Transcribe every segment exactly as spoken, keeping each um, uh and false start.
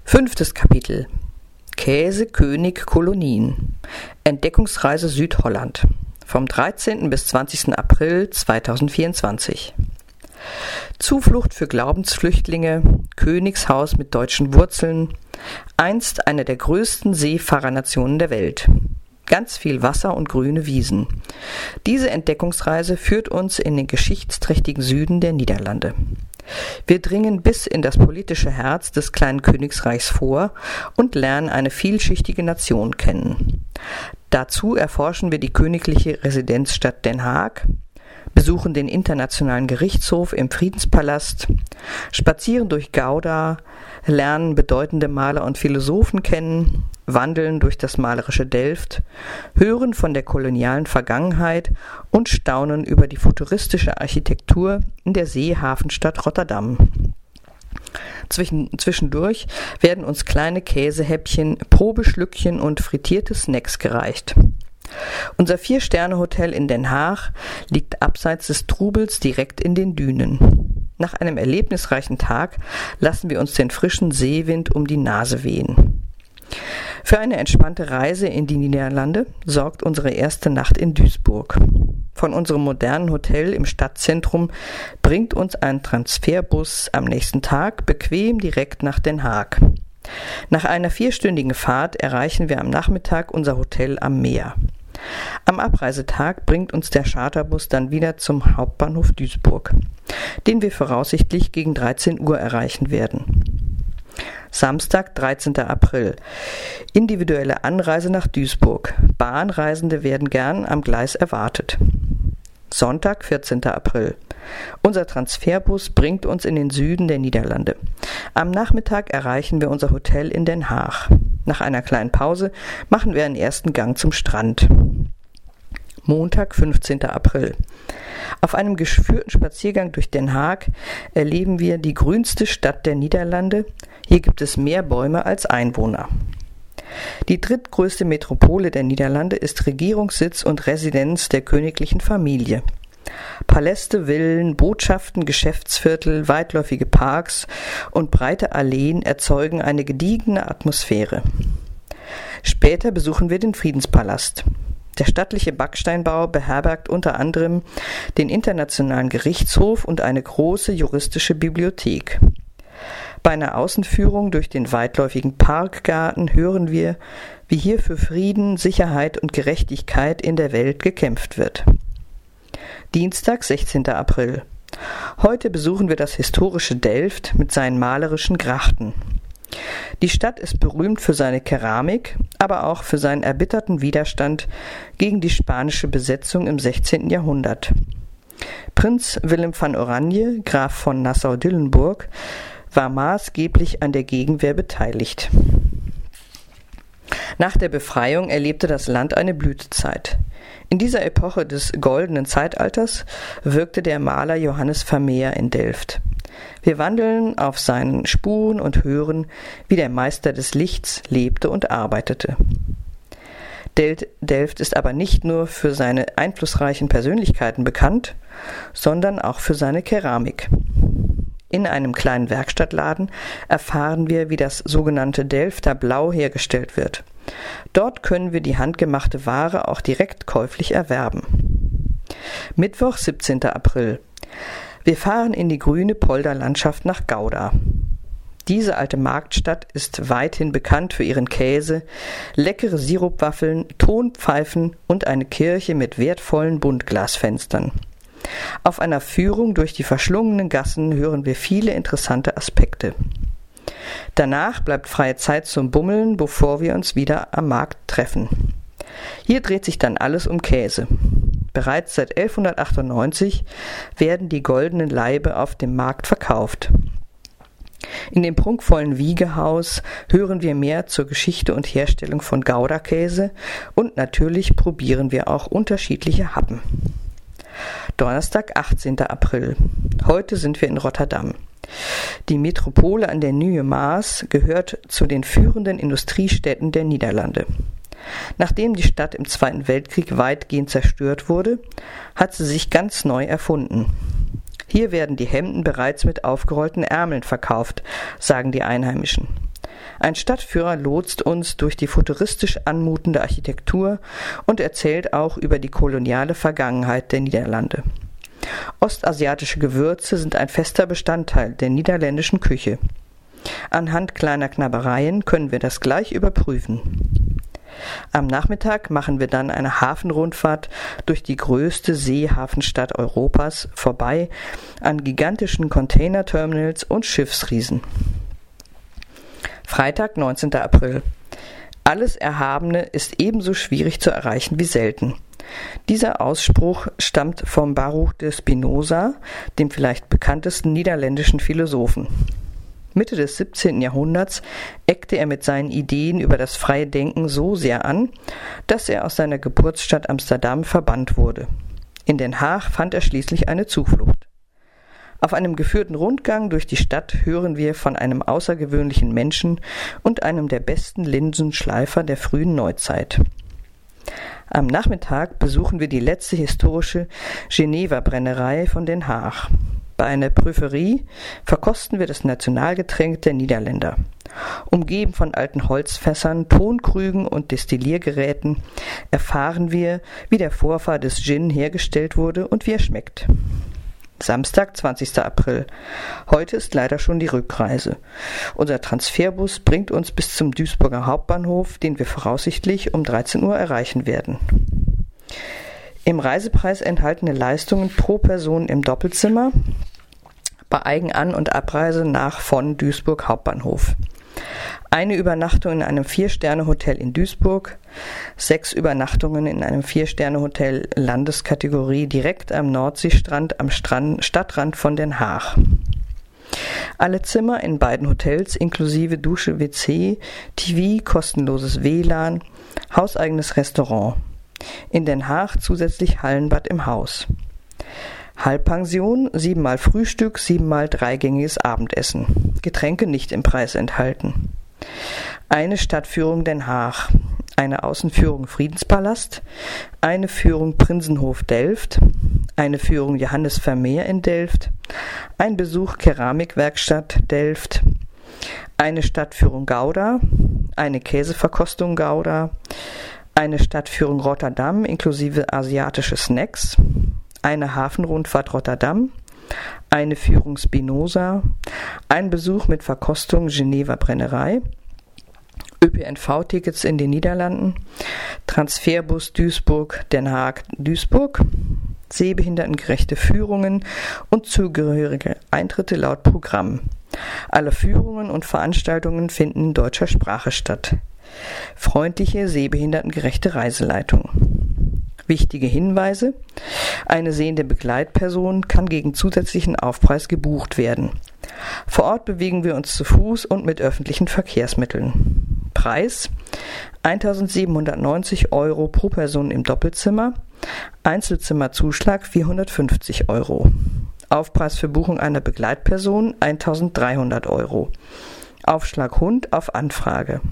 Fünftes Kapitel: Käsekönig Kolonien. Entdeckungsreise Südholland vom dreizehnten bis zwanzigsten April zweitausendvierundzwanzig. Zuflucht für Glaubensflüchtlinge, Königshaus mit deutschen Wurzeln, einst eine der größten Seefahrernationen der Welt. Ganz viel Wasser und grüne Wiesen. Diese Entdeckungsreise führt uns in den geschichtsträchtigen Süden der Niederlande. Wir dringen bis in das politische Herz des kleinen Königsreichs vor und lernen eine vielschichtige Nation kennen. Dazu erforschen wir die königliche Residenzstadt Den Haag, besuchen den Internationalen Gerichtshof im Friedenspalast, spazieren durch Gouda, lernen bedeutende Maler und Philosophen kennen, wandeln durch das malerische Delft, hören von der kolonialen Vergangenheit und staunen über die futuristische Architektur in der Seehafenstadt Rotterdam. Zwischen, zwischendurch werden uns kleine Käsehäppchen, Probeschlückchen und frittierte Snacks gereicht. Unser Vier-Sterne-Hotel in Den Haag liegt abseits des Trubels direkt in den Dünen. Nach einem erlebnisreichen Tag lassen wir uns den frischen Seewind um die Nase wehen. Für eine entspannte Reise in die Niederlande sorgt unsere erste Nacht in Duisburg. Von unserem modernen Hotel im Stadtzentrum bringt uns ein Transferbus am nächsten Tag bequem direkt nach Den Haag. Nach einer vierstündigen Fahrt erreichen wir am Nachmittag unser Hotel am Meer. Am Abreisetag bringt uns der Charterbus dann wieder zum Hauptbahnhof Duisburg, den wir voraussichtlich gegen dreizehn Uhr erreichen werden. Samstag, dreizehnten April. Individuelle Anreise nach Duisburg. Bahnreisende werden gern am Gleis erwartet. Sonntag, vierzehnten April. Unser Transferbus bringt uns in den Süden der Niederlande. Am Nachmittag erreichen wir unser Hotel in Den Haag. Nach einer kleinen Pause machen wir einen ersten Gang zum Strand. Montag, fünfzehnten April. Auf einem geführten Spaziergang durch Den Haag erleben wir die grünste Stadt der Niederlande. Hier gibt es mehr Bäume als Einwohner. Die drittgrößte Metropole der Niederlande ist Regierungssitz und Residenz der königlichen Familie. Paläste, Villen, Botschaften, Geschäftsviertel, weitläufige Parks und breite Alleen erzeugen eine gediegene Atmosphäre. Später besuchen wir den Friedenspalast. Der stattliche Backsteinbau beherbergt unter anderem den Internationalen Gerichtshof und eine große juristische Bibliothek. Bei einer Außenführung durch den weitläufigen Parkgarten hören wir, wie hier für Frieden, Sicherheit und Gerechtigkeit in der Welt gekämpft wird. Dienstag, sechzehnten April. Heute besuchen wir das historische Delft mit seinen malerischen Grachten. Die Stadt ist berühmt für seine Keramik, aber auch für seinen erbitterten Widerstand gegen die spanische Besetzung im sechzehnten Jahrhundert. Prinz Willem van Oranje, Graf von Nassau-Dillenburg, war maßgeblich an der Gegenwehr beteiligt. Nach der Befreiung erlebte das Land eine Blütezeit. In dieser Epoche des goldenen Zeitalters wirkte der Maler Johannes Vermeer in Delft. Wir wandeln auf seinen Spuren und hören, wie der Meister des Lichts lebte und arbeitete. Delft ist aber nicht nur für seine einflussreichen Persönlichkeiten bekannt, sondern auch für seine Keramik. In einem kleinen Werkstattladen erfahren wir, wie das sogenannte Delfter Blau hergestellt wird. Dort können wir die handgemachte Ware auch direkt käuflich erwerben. Mittwoch, siebzehnten April. Wir fahren in die grüne Polderlandschaft nach Gouda. Diese alte Marktstadt ist weithin bekannt für ihren Käse, leckere Sirupwaffeln, Tonpfeifen und eine Kirche mit wertvollen Buntglasfenstern. Auf einer Führung durch die verschlungenen Gassen hören wir viele interessante Aspekte. Danach bleibt freie Zeit zum Bummeln, bevor wir uns wieder am Markt treffen. Hier dreht sich dann alles um Käse. Bereits seit elfhundertachtundneunzig werden die goldenen Laibe auf dem Markt verkauft. In dem prunkvollen Wiegehaus hören wir mehr zur Geschichte und Herstellung von Gouda-Käse und natürlich probieren wir auch unterschiedliche Happen. Donnerstag, achtzehnten April. Heute sind wir in Rotterdam. Die Metropole an der Nieuwe Maas gehört zu den führenden Industriestädten der Niederlande. Nachdem die Stadt im Zweiten Weltkrieg weitgehend zerstört wurde, hat sie sich ganz neu erfunden. Hier werden die Hemden bereits mit aufgerollten Ärmeln verkauft, sagen die Einheimischen. Ein Stadtführer lotst uns durch die futuristisch anmutende Architektur und erzählt auch über die koloniale Vergangenheit der Niederlande. Ostasiatische Gewürze sind ein fester Bestandteil der niederländischen Küche. Anhand kleiner Knabbereien können wir das gleich überprüfen. Am Nachmittag machen wir dann eine Hafenrundfahrt durch die größte Seehafenstadt Europas vorbei an gigantischen Containerterminals und Schiffsriesen. Freitag, neunzehnter April. Alles Erhabene ist ebenso schwierig zu erreichen wie selten. Dieser Ausspruch stammt vom Baruch de Spinoza, dem vielleicht bekanntesten niederländischen Philosophen. Mitte des siebzehnten Jahrhunderts eckte er mit seinen Ideen über das freie Denken so sehr an, dass er aus seiner Geburtsstadt Amsterdam verbannt wurde. In Den Haag fand er schließlich eine Zuflucht. Auf einem geführten Rundgang durch die Stadt hören wir von einem außergewöhnlichen Menschen und einem der besten Linsenschleifer der frühen Neuzeit. Am Nachmittag besuchen wir die letzte historische Geneva-Brennerei von Den Haag. Bei einer Prüferie verkosten wir das Nationalgetränk der Niederländer. Umgeben von alten Holzfässern, Tonkrügen und Destilliergeräten erfahren wir, wie der Vorfahr des Gin hergestellt wurde und wie er schmeckt. Samstag, zwanzigster April. Heute ist leider schon die Rückreise. Unser Transferbus bringt uns bis zum Duisburger Hauptbahnhof, den wir voraussichtlich um dreizehn Uhr erreichen werden. Im Reisepreis enthaltene Leistungen pro Person im Doppelzimmer bei Eigenan- und Abreise nach von Duisburg Hauptbahnhof. Eine Übernachtung in einem Vier-Sterne-Hotel in Duisburg, sechs Übernachtungen in einem Vier-Sterne-Hotel Landeskategorie direkt am Nordseestrand am Strand, Stadtrand von Den Haag. Alle Zimmer in beiden Hotels inklusive Dusche, W C, T V, kostenloses W L A N, hauseigenes Restaurant. In Den Haag zusätzlich Hallenbad im Haus. Halbpension, siebenmal Frühstück, siebenmal dreigängiges Abendessen. Getränke nicht im Preis enthalten. Eine Stadtführung Den Haag, eine Außenführung Friedenspalast, eine Führung Prinsenhof Delft, eine Führung Johannes Vermeer in Delft, ein Besuch Keramikwerkstatt Delft, eine Stadtführung Gouda, eine Käseverkostung Gouda, eine Stadtführung Rotterdam inklusive asiatische Snacks, eine Hafenrundfahrt Rotterdam, eine Führung Spinoza, ein Besuch mit Verkostung Geneva Brennerei, Ö P N V-Tickets in den Niederlanden, Transferbus Duisburg, Den Haag, Duisburg, sehbehindertengerechte Führungen und zugehörige Eintritte laut Programm. Alle Führungen und Veranstaltungen finden in deutscher Sprache statt. Freundliche, sehbehindertengerechte Reiseleitung. Wichtige Hinweise: Eine sehende Begleitperson kann gegen zusätzlichen Aufpreis gebucht werden. Vor Ort bewegen wir uns zu Fuß und mit öffentlichen Verkehrsmitteln. Preis: eintausendsiebenhundertneunzig Euro pro Person im Doppelzimmer, Einzelzimmerzuschlag vierhundertfünfzig Euro. Aufpreis für Buchung einer Begleitperson eintausenddreihundert Euro. Aufschlag Hund auf Anfrage.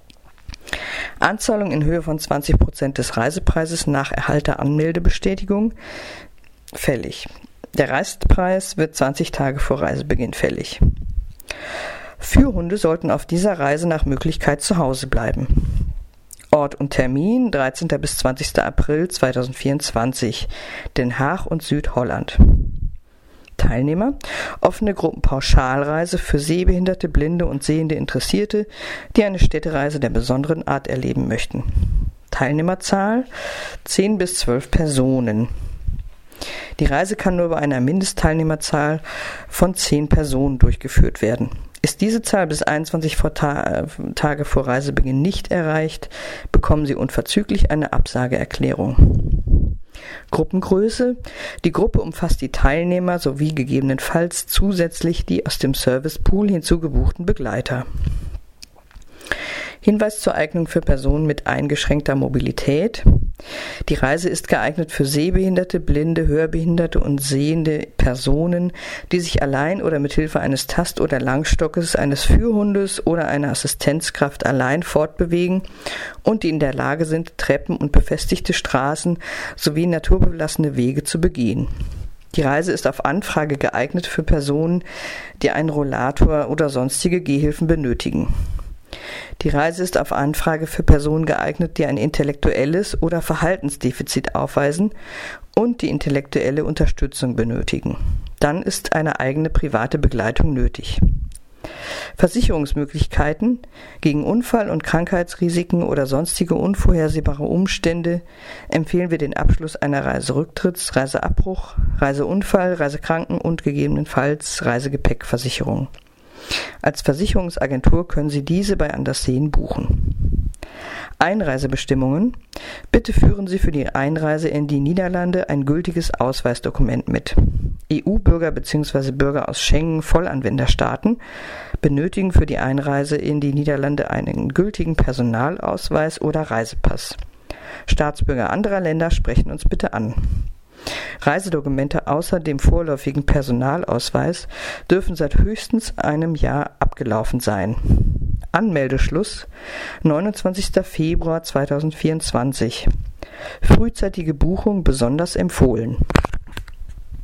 Anzahlung in Höhe von zwanzig Prozent des Reisepreises nach Erhalt der Anmeldebestätigung fällig. Der Reisepreis wird zwanzig Tage vor Reisebeginn fällig. Führhunde sollten auf dieser Reise nach Möglichkeit zu Hause bleiben. Ort und Termin dreizehnter bis zwanzigster April zweitausendvierundzwanzig, Den Haag und Südholland. Teilnehmer: offene Gruppenpauschalreise für sehbehinderte, blinde und sehende Interessierte, die eine Städtereise der besonderen Art erleben möchten. Teilnehmerzahl: zehn bis zwölf Personen. Die Reise kann nur bei einer Mindestteilnehmerzahl von zehn Personen durchgeführt werden. Ist diese Zahl bis einundzwanzig Tage vor Reisebeginn nicht erreicht, bekommen Sie unverzüglich eine Absageerklärung. Gruppengröße: Die Gruppe umfasst die Teilnehmer sowie gegebenenfalls zusätzlich die aus dem Servicepool hinzugebuchten Begleiter. Hinweis zur Eignung für Personen mit eingeschränkter Mobilität: Die Reise ist geeignet für sehbehinderte, blinde, hörbehinderte und sehende Personen, die sich allein oder mit Hilfe eines Tast- oder Langstockes, eines Führhundes oder einer Assistenzkraft allein fortbewegen und die in der Lage sind, Treppen und befestigte Straßen sowie naturbelassene Wege zu begehen. Die Reise ist auf Anfrage geeignet für Personen, die einen Rollator oder sonstige Gehhilfen benötigen. Die Reise ist auf Anfrage für Personen geeignet, die ein intellektuelles oder Verhaltensdefizit aufweisen und die intellektuelle Unterstützung benötigen. Dann ist eine eigene private Begleitung nötig. Versicherungsmöglichkeiten gegen Unfall- und Krankheitsrisiken oder sonstige unvorhersehbare Umstände empfehlen wir den Abschluss einer Reiserücktritts-, Reiseabbruch-, Reiseunfall-, Reisekranken- und gegebenenfalls Reisegepäckversicherung. Als Versicherungsagentur können Sie diese bei Anderseen buchen. Einreisebestimmungen. Bitte führen Sie für die Einreise in die Niederlande ein gültiges Ausweisdokument mit. E U-Bürger bzw. Bürger aus Schengen-Vollanwenderstaaten benötigen für die Einreise in die Niederlande einen gültigen Personalausweis oder Reisepass. Staatsbürger anderer Länder sprechen uns bitte an. Reisedokumente außer dem vorläufigen Personalausweis dürfen seit höchstens einem Jahr abgelaufen sein. Anmeldeschluss neunundzwanzigster Februar zweitausendvierundzwanzig. Frühzeitige Buchung besonders empfohlen.